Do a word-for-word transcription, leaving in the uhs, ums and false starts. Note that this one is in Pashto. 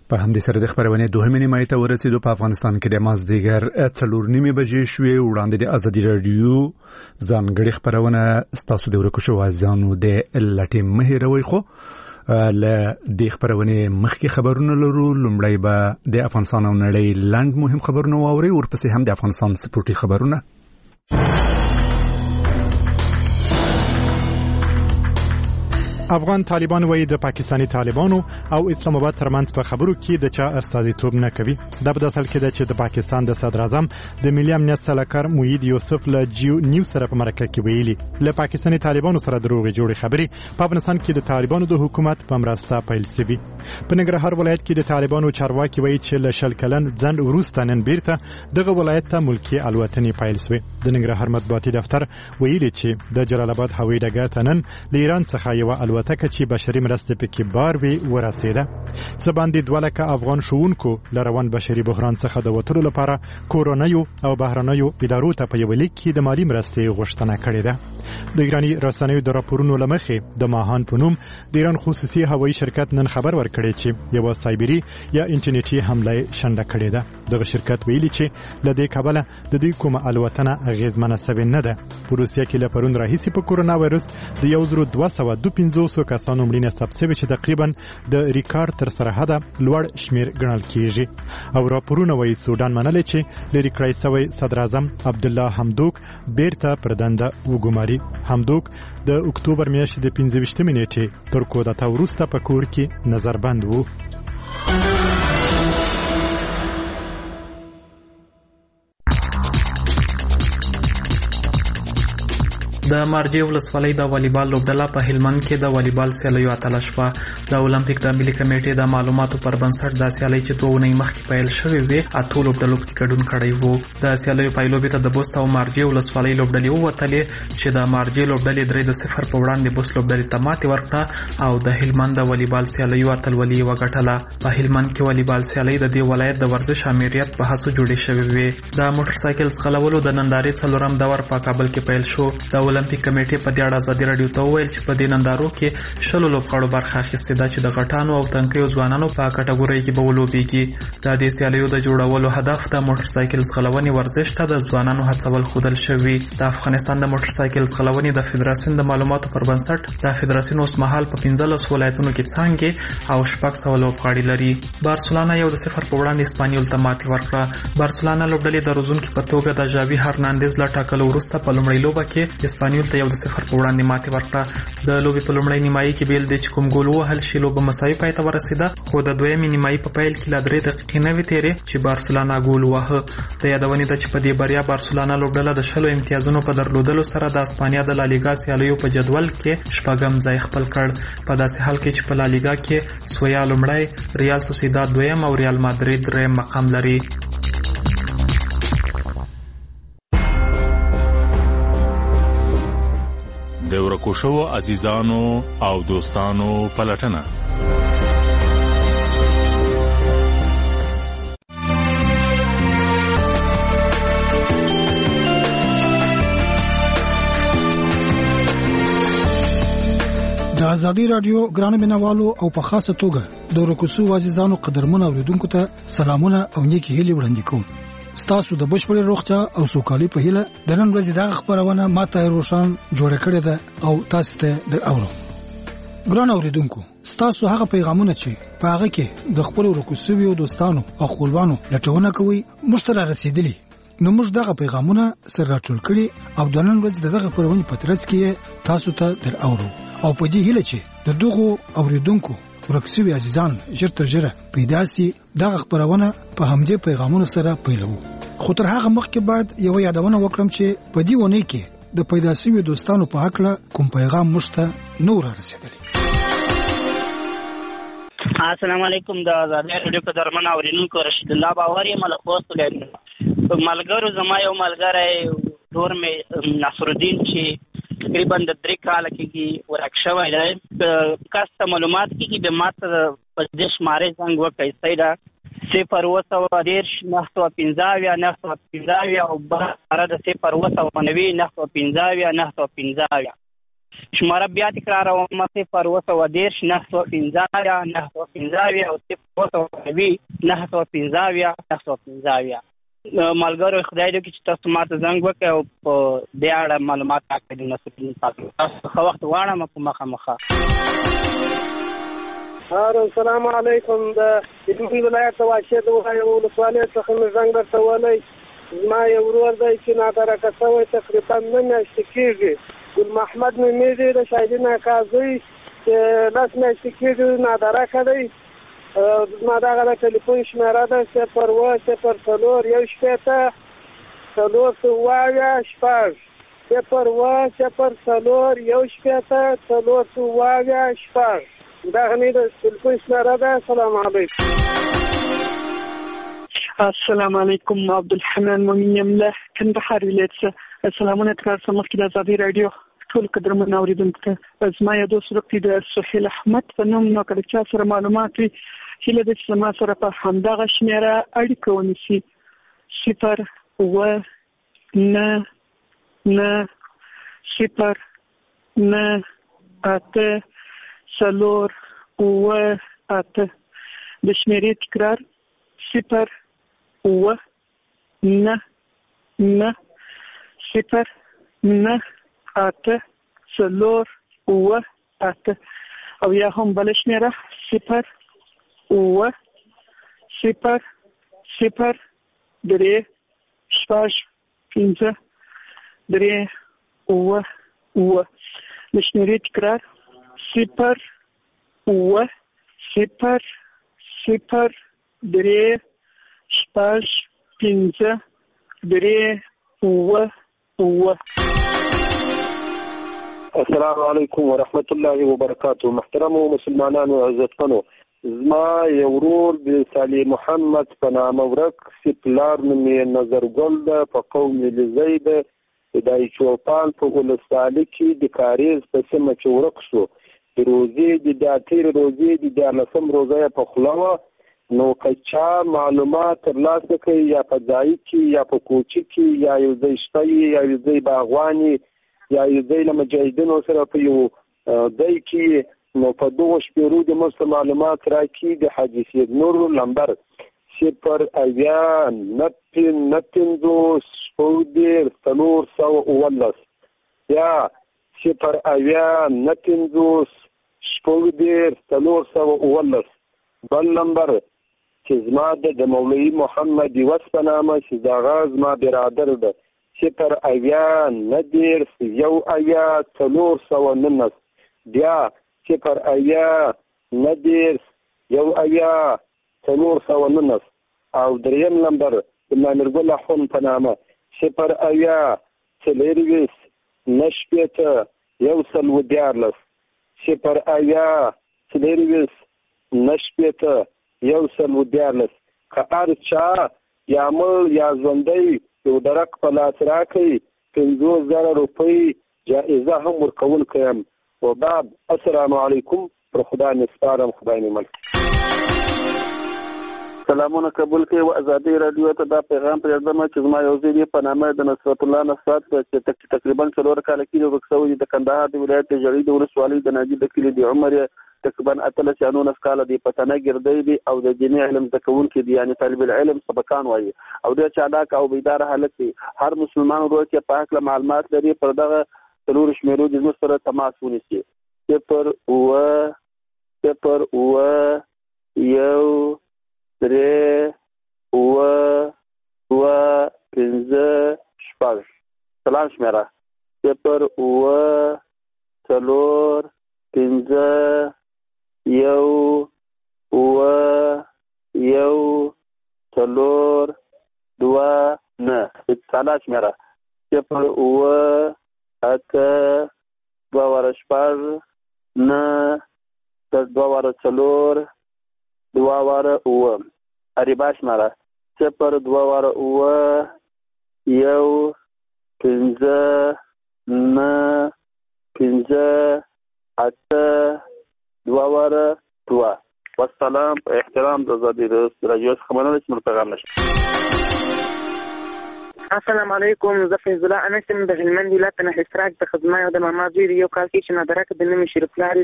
په همدې سره د خبرونې دوهمې نیمایي ته ورسېدو. په افغانستان کې د مازدیګر څلور نیمې بجې شوې. وړاندې د ازادي راډیو ځانګړې خبرونه ستاسو د ورکو شو ځانو د لټې مهیروي. خو له دې خبرونې مخکې خبرونه لرو. لومړی به د افغانستان او نړۍ لاند مهم خبرونه واوري، ورپسې هم د افغانستان سپورټي خبرونه. افغان طالبان وایي د پاکستاني طالبانو او اسلام آباد ترمنځ په خبرو کې د چا استازیتوب نه کوي. دا په داسل کې ده چې د پاکستان د صدر اعظم د ملي امنیت سلاکار موحد یوسف له جیو نیوز سره په مرکه کې ویلي له پاکستاني طالبانو سره دروغ جوړې خبرې په افغانستان کې د طالبانو د حکومت په مرسته پیل شوي. په ننګرهار ولایت کې د طالبانو چارواکي وایي چې له شل کلن ځند وروسته نن بیرته دغه ولایت ته ملکی الوتنې پیل شوې. د ننګرهار مطبوعاتي دفتر ویلي چې د جلال آباد هوایي ډګر ته نن د ایران څخه یو الوتکه چې بشري مرستې پکې بار وی ورسېده. څه باندې دوه لکه افغان ښوونکو له روان بشري بحران څخه د وتلو لپاره کورونیو او بهرنیو ادارو ته په یو لیک کې د مالی مرستې غوښتنه کړې ده. د ایراني رسنیو د راپورونو له مخې د ماهان په نوم د ایران خصوصي هوایي شرکت نن خبر ورکړی چې یو سایبری یا انټرنیټي حمله شنډه کړې ده. دغه شرکت ویلي چې له دې کبله د دوی کومه الوتنه اغیزمنه شوې نه ده. په روسیه کې له پرون راهیسې په کورونا وایرس د یو زر دوه سوه دوه پنځوس کسانو مړینه ثبت شوې چې تقریبا د ریکارډ تر سرحده لوړ شمیر ګڼل کیږي. او راپورونه وایي سودان منلې چې لري کړی شوی صدر اعظم عبدالله حمدوک بیرته پر دنده وګماري. حمدوک د اکتوبر میاشتې د پنځه ویشتمې نیټې تر کودتا وروسته په کور کې نظربند و. د مارجې ولسوالۍ د والیبال لوبډله په هلمند کې د والیبال سیالیو اتله شوه. د اولمپیک د ملي کمیټې د معلوماتو پر بنسټ د سیالۍ چې دوه اونۍ مخکې پیل شوې وې اتو لوبډلو کې ګډون کړی وو. د سیالیو پایلوبې ته د بوست او مارجې ولسوالۍ لوبډلې ووتلې چې د مارجې لوبډلې درې د صفر په وړاندې بوست لوبډلې ته ماتې ورکړه او د هلمند د والیبال سیالیو اتلولي وګټله. په هلمند کې والیبال سیالۍ د دې ولایت د ورزش امریت په هڅو جوړې شوې وې. د موټر سایکل ځغلولو د نندارې څلورم دور په کابل کې پیل شو. د اولمپیک کمیټې په دې اړه ازادي راډیو ته وویل چې په دې نندارو کې شلو لوبغاړو برخه اخیستې ده چې د غټانو او تنکیو ځوانانو په کټګورۍ کې به ولوبېږي. د دې سیالیو د جوړولو هدف د موټر سایکل ځغلونې ورزش ته د ځوانانو هڅول ښودل شوي. د افغانستان د موټر سایکل ځغلونې د فدراسیون د معلوماتو پر بنسټ د فدراسیون اوسمهال په پنځلسو ولایتونو کې څانګې او شپږ سوه لوبغاړي لري. بارسلونا یو د صفر په وړاندې اسپانیول ته ماتې ورکړه. بارسلونا لوبډلې د روزونکي په توګه د ژاوي هرناندز له ټاکلو وروسته په لومړۍ لوبه کې اسپانیول ته یو د صفر په وړاندې ماتې ورکړه. د لوبې په لومړۍ نیمایي کې بیل دی چې کوم ګول ووهل شي لوبه مساوي پای ته ورسېده، خو د دویمې نیمایي په پیل کې لا درې دقیقې نه وې تېرې چې بارسلونا ګول وواهه. د یادونې ده چې په دې بریا بارسلونا لوبډله د شلو امتیازونو په درلودلو سره د اسپانیا د لالیګا سیالیو په جدول کې شپږم ځای خپل کړ. په داسې حال کې چې په لالیګا کې سویا لومړی، ریال سوسیداد دویم او ریال مادرید دریم مقام لري. د ورکو شوو عزیزانو او دوستانو پلټنه. د ازادي رادیو ګرانو مینوالو او په خاصه توګه د ورکو شوو عزیزانو قدرمن اوریدونکو ته سلامونه او نیکی هیلې وړاندې کوم. ستاسو د بشپړې روغتیا او سوکالي په هیله د نن ورځې دغه خبرونه ماته روشن جوړ کړې ده او تاسو ته د اورو. ګران اوریدونکو، ستاسو هغه پیغامونه چې په هغه کې د خپل ورکو شوو دوستانو او خپلوانو لټونه کوي مشترک رسیدلی، نو موږ دغه پیغامونه سره راټول کړي او د نن ورځې دغه خبرونه په ترڅ کې تاسو ته در اورو او په دې هیله چې د دغه اوریدونکو ورکسوي عزیزان ژر تر ژره پیدا سي دغه خبرونه په همدې پیغامونو سره پیلو. خو تر هغه مخکې باید یو یادونه وکړم چې په دې ونه کې د پیدا سوي دوستانو په حق له کوم پیغام مشته نور رسیدلی. السلام علیکم. د ازادي راډیو په درمن اوریدونکو رشید الله باور یم له خوست لري. ملګرو زما یو ملګری دور می نصر الدین چې تقریبا د درې کاله کې ورک شوی دی، کاسته معلومات کې به ماته په دې شمارې څنګه وکړي سیدا صفر اوه سوه دېرش نهه سوه پنځه اویا نهه سوه پنځه اویا او بره د صفر اوه سوه نوي نهه سوه پنځه اویا نهه سوه پنځه اویا. شماره بیا تکراروم صفر اوه سوه دېرش نهه سوه پنځه اویا نهه سوه پنځه اویا او صفر اوه سوه اووه نهه سوه پنځه اویا نهه سوه پنځه اویا. ملګرو خدای دې وکړي چې تاسو ماته زنګ وکړئ او په دې اړه معلومات راکړئ د نصرالدین تاسو ښه وخت غواړم په مخه مخه. السلام علیکم. د هلمند ولایت د واشې د وغایو ولسوالۍ څخه مې زنګ درته ولی. زما یو ورور دی چې نادرکه شوی تقریبا نه میاشتې کېږي. ګل محمد نومېږي د شاهدین اکا زوی چې لس میاشتې کېږي نادرکه دی. زما دغه د ټلیفون شمېره ده صفر اوه صفر څلور یو شپېته څلور سوه اویا شپږ صفر اوه صفر څلور یو شپېته څلور سوه اویا شپږ. دغه مې د ټلیفون شمېره ده. السلام علیکم. السلام علیکم. عبدالحنان مومن یم له کندهار ولایت څخه. سلامونه تاسو مخکې د ازادي رادیو ټول قدرمن اوریدونکو ته. زما یو دوست ورکړي د سهیل احمد په نوم، نو کله چا سره معلومات وي هیله ده چې زما سره په همدغه شمېره اړیکه ونیسي. صفر اوه نه نه صفر نه اته څلور اوه اته. د شمېرې تکرار صفر اوه نه نه صفر نه اته څلور اوه اته. او یا هم بله شمېره صفر اوه صفر صفر درې شپږ پنځه درې اوه اوه. د شمېرې تکرار صفر اوه صفر صفر درې شپږ پنځه درې اوه اوه. السلام علیکم ورحمت الله وبرکاتو. محترمو مسلمانانو عزتمنو، زما یو ورور د صالح محمد په نامه ورک چې پلار نوم یې نظرګل ده په قوم لزی ده د دایچوپان په ولسوالۍ کې د کاریز په سیمه کې ورک شو. د روزې د تېرې روزې د دیارلسم روزه یې په خوله وه. نو که چا معلومات ترلاسه کړي یا په ځای کې یا په کوچي کې یا یو ځای شته یا یو ځای باغوان یا یو ځای له مجاهدینو سره په یو ځای کې، نو په دغو شپېرو د موږ معلومات راکړي. د حاجي سید نور نمبر صفر اویا نه پنځوس شپږ دېرش څلور سوه اوولس یا صفر اویا نه پنځوس شپږ دېرش څلور سوه اوولس. بل نمبر چې زما د مولوي محمد یوس په نامه چې دغه زما برادر ده صفر اویا نه دېرش یو اویا څلور سوه نولس بیا صفر اویا نه دېرش یو اویا څلور سوه نولس. او دریم نمبر د مامرګل اخون په نامه صفر اویا څلېرویشت نه شپېته یو سل اووه دیارلس صفر اویا څلېرویشت نه شپېته یو سل اووه دیارلس. که هر چا یا مړ یا ژوندی یو درک په لاس راکړي پنځوس زره روپۍ جایزه هم ورکوونکی یم. وبعد السلام علیکم. پر خدای مې سپارم، خدای مې ملک. سلامونه قبول کړئ و ازادي رادیو ته دا پیغام پرېږدم چې زما یو زوی په نامه د نصرت الله نصرت چې تقریبا څلور کاله کېږي ورک شوی د کندهار د ولایت د ژړۍ د ولسوالۍ د ناجي د کلي د عمر یې تقریبا اتلس یا نولس کاله دی. په تنه ګردی دی او د دیني علم زده کوونکی دی، یعنې طالب العلم سبقان وایي او ډېر چالاک او بیداره هلک دی. هر مسلمان ورور چې په هکله معلومات لري پر دغه څلورو شمېرو د زموږ سره تماس ونیسي. صفر اوه صفر اوه یو درې اوه دوه پنځه شپږ. سلام شمېره صفر اوه څلور پنځه یو اوه یو څلور دوه نه. اتصالات شمېره صفر اوه اته دوه واره شپږ نه دوه واره څلور دوه واره اوه. اریبا شمېره صفر دوه واره اوه یو پنځه نه پنځه اته دوه واره دوه. والسلام. په احترام د ازادي رادیو څخه مننه چې موږ پیغام نشو. السلام علیکم. زه فیض الله انس د هلمند ولایت نه حصرک د خدمت او د مامازوی یو کال کې چې نادرک د نوم شریف لاري